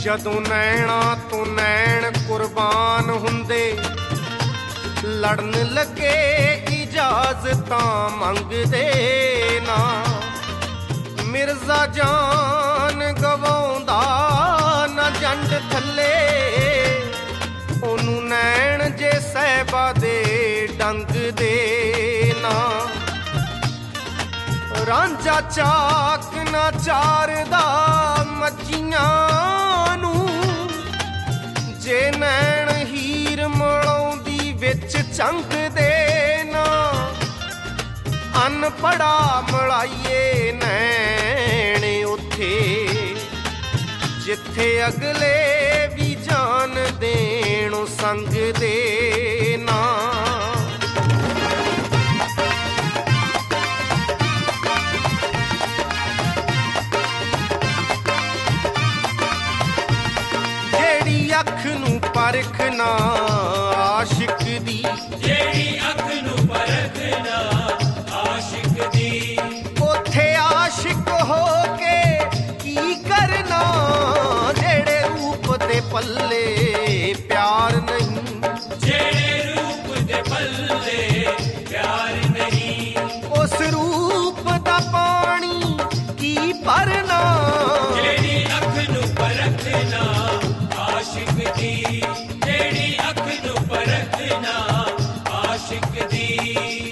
ਜਦੋਂ ਨੈਣਾ ਤੋਂ ਨੈਣ ਕੁਰਬਾਨ ਹੁੰਦੇ, ਲੜਨ ਲੱਗੇ ਇਜਾਜ਼ਤਾਂ ਮੰਗਦੇ ਨਾ। ਮਿਰਜ਼ਾ ਜਾਨ ਗਵਾਉਂਦਾ ਨਾ ਜੰਡ ਥੱਲੇ, ਉਹਨੂੰ ਨੈਣ ਜੇ ਸਹਿਬਾ ਦੇ ਡੰਗਦੇ ਨਾ। ਰਾਂਝਾ ਚਾਕ ਨਾ ਚਾਰਦਾ ਮੱਝੀਆਂ ਨੂੰ, ਜੇ ਨੈਣ ਹੀਰ ਮਲਾਉਂਦੀ ਵਿੱਚ ਝੰਕਦੇ ਨਾ। ਅਨਪੜਾ ਮਲਾਈਏ ਨੈਣ ਉੱਥੇ, ਜਿੱਥੇ ਅਗਲੇ ਵੀ ਜਾਨ ਦੇਣੋਂ ਸੰਗਦੇ ਨਾ। ਅੱਖ ਨੂੰ ਪਰਖ ਨਾ ਆਸ਼ਿਕ ਦੀ, ਜਿਹੜੀ ਅੱਖ ਨੂੰ ਪਰਖ ਨਾ ਆਸ਼ਿਕ ਦੀ। ਉੱਥੇ ਆਸ਼ਿਕ ਹੋ ਕੇ ਕੀ ਕਰਨਾ, ਜਿਹੜੇ ਰੂਪ ਦੇ ਪੱਲੇ ਪਿਆਰ ਨਹੀਂ, ਜਿਹੜੇ ਰੂਪ ਦੇ ਪੱਲੇ ਪਿਆਰ ਨਹੀਂ। ਉਸ ਰੂਪ ਦਾ ਪਾਣੀ ਕੀ ਭਰਨਾ, ਜਿਹੜੀ ਅੱਖ ਨੂੰ ਪਰਖਣਾ ਆਸ਼ਿਕ ਦੀ, ਜਿਹੜੀ ਅੱਖ ਨੂੰ ਪਰਖਣਾ ਆਸ਼ਿਕ ਦੀ।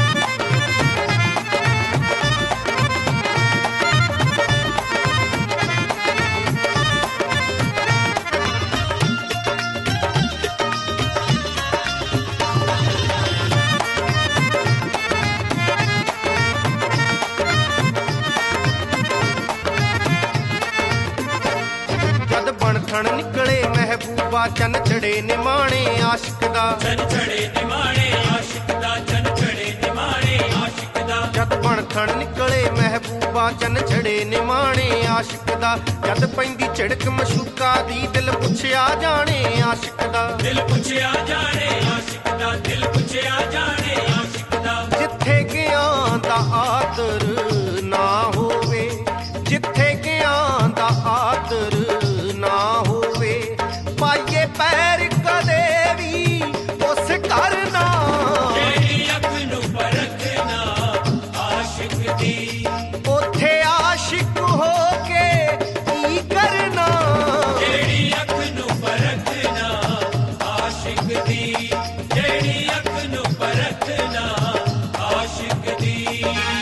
ਜਦ ਬਣ ਥਣ ਨਿਕਲੇ ਮਹਿਬੂਬਾ, ਚੰਨ ਚੜੇ ਨਿਮਾਣੇ ਆਸ਼ਿਕ ਦਾ, ਚੰਨ ਚੜੇ ਨਿਮਾਣੇ ਆਸ਼ਿਕ ਦਾ, ਚੰਨ ਚੜੇ ਨਿਮਾਣੇ ਆਸ਼ਿਕ ਦਾ। ਜਦ ਬਣ ਥਣ ਨਿਕਲੇ ਮਹਿਬੂਬਾ, ਚੰਨ ਚੜੇ ਨਿਮਾਣੇ ਆਸ਼ਿਕ ਦਾ। ਜਦ ਪੈਂਦੀ ਝਿੜਕ ਮਸ਼ੂਕਾ ਦੀ, ਦਿਲ ਪੁੱਛਿਆ ਜਾਣੇ ਆਸ਼ਿਕ ਦਾ, ਦਿਲ ਪੁੱਛਿਆ ਜਾਣੇ ਆਸ਼ਿਕ ਦਾ, ਦਿਲ ਪੁੱਛਿਆ ਜਾਣੇ ਆਸ਼ਿਕ ਦਾ। ਜਿੱਥੇ ਗਿਆਂ ਦਾ ਆਦਰ ਨਾ ਹੋਵੇ, ਜਿੱਥੇ ਗਿਆਂ ਦਾ ਆਦਰ ਨਾ ਹੋਵੇ, ਪਾਈਏ ਪੈਰ ਕਦੇ ਵੀ ਉਸ ਘਰ ਨਾ, ਜਿਹੜੀ ਅੱਖ ਨੂੰ ਪਰਖਣਾ ਆਸ਼ਿਕ ਦੀ। ਉੱਥੇ ਆਸ਼ਿਕ ਹੋ ਕੇ ਕੀ ਕਰਨਾ, ਜਿਹੜੀ ਅੱਖ ਨੂੰ ਪਰਖਣਾ ਆਸ਼ਿਕ ਦੀ, ਜਿਹੜੀ ਅੱਖ ਨੂੰ ਪਰਖਣਾ ਆਸ਼ਿਕ ਦੀ।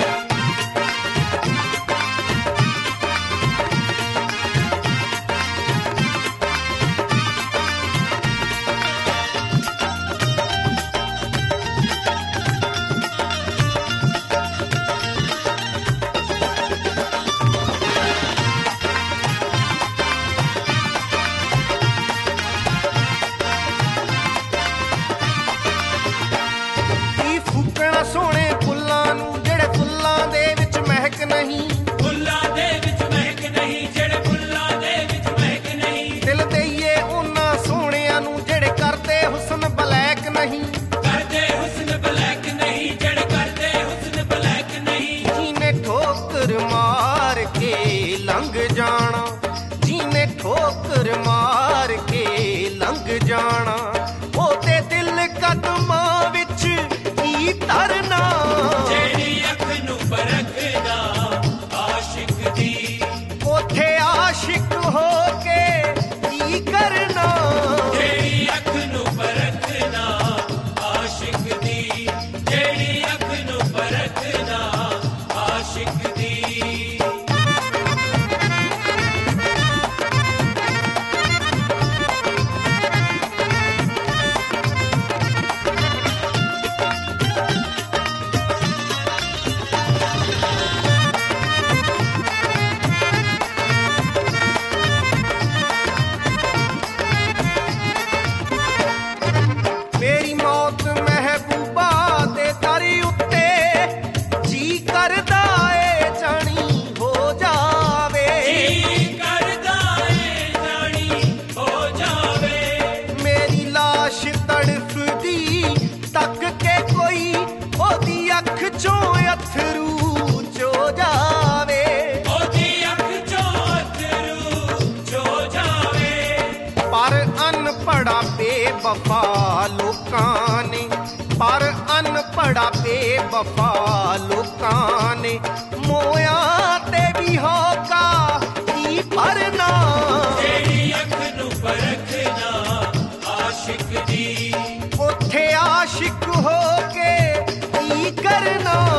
ਸੋਹਣੇ ਫੁੱਲਾਂ ਨੂੰ, ਜਿਹੜੇ ਫੁੱਲਾਂ ਦੇ ਵਿੱਚ ਮਹਿਕ ਨਹੀਂ, ਫੁੱਲਾਂ ਦੇ ਵਿੱਚ ਮਹਿਕ ਨਹੀਂ, ਜਿਹੜੇ ਫੁੱਲਾਂ ਦੇ ਵਿੱਚ ਮਹਿਕ ਨਹੀਂ। ਦਿਲ ਦੇਈਏ ਉਹਨਾਂ ਸੋਹਣਿਆਂ ਨੂੰ, ਜਿਹੜੇ ਕਰਦੇ ਹੁਸਨ ਬਲੈਕ ਨਹੀਂ, ਕਰਦੇ ਹੁਸਨ ਬਲੈਕ ਨਹੀਂ, ਜਿਹੜੇ ਕਰਦੇ ਹੁਸਨ ਬਲੈਕ ਨਹੀਂ। ਜਿਹਨੇ ਠੋਕਰ ਮਾਰ ਕੇ ਲੰਘ ਜਾਣਾ, ਜਿਹਨੇ ਠੋਕਰ ਮਾਰ ਕੇ ਲੰਘ ਜਾਣਾ, ਉਹਦੇ ਦਿਲ ਕਦਮਾਂ ਵਿੱਚ ਕੀ ਤਰਨਾ, ਜਿਹੜੀ ਅੱਖ ਨੂੰ ਪਰਖਣਾ ਆਸ਼ਿਕ ਦੀ। ਉੱਥੇ ਆਸ਼ਿਕ ਹੋ ਕੇ ਕੀ ਕਰਨਾ, ਜਿਹੜੀ ਅੱਖ ਨੂੰ ਪਰਖਣਾ ਆਸ਼ਿਕ ਦੀ, ਜਿਹੜੀ ਅੱਖ ਨੂੰ ਪਰਖਣਾ ਆਸ਼ਿਕ ਦੀ। ਬੇਵਫਾ ਲੋਕਾਂ ਨੇ, ਪਰ ਅਨਪੜਾ ਬੇਵਫਾ ਲੋਕਾਂ ਨੇ। ਮੋਇਆ ਤੇ ਵੀ ਹੋਕਾ ਕੀ ਭਰਨਾ, ਜਿਹੜੀ ਅੱਖ ਨੂੰ ਪਰਖਣਾ ਆਸ਼ਿਕ ਦੀ, ਉੱਥੇ ਆਸ਼ਿਕ ਹੋ ਕੇ ਕੀ ਕਰਨਾ।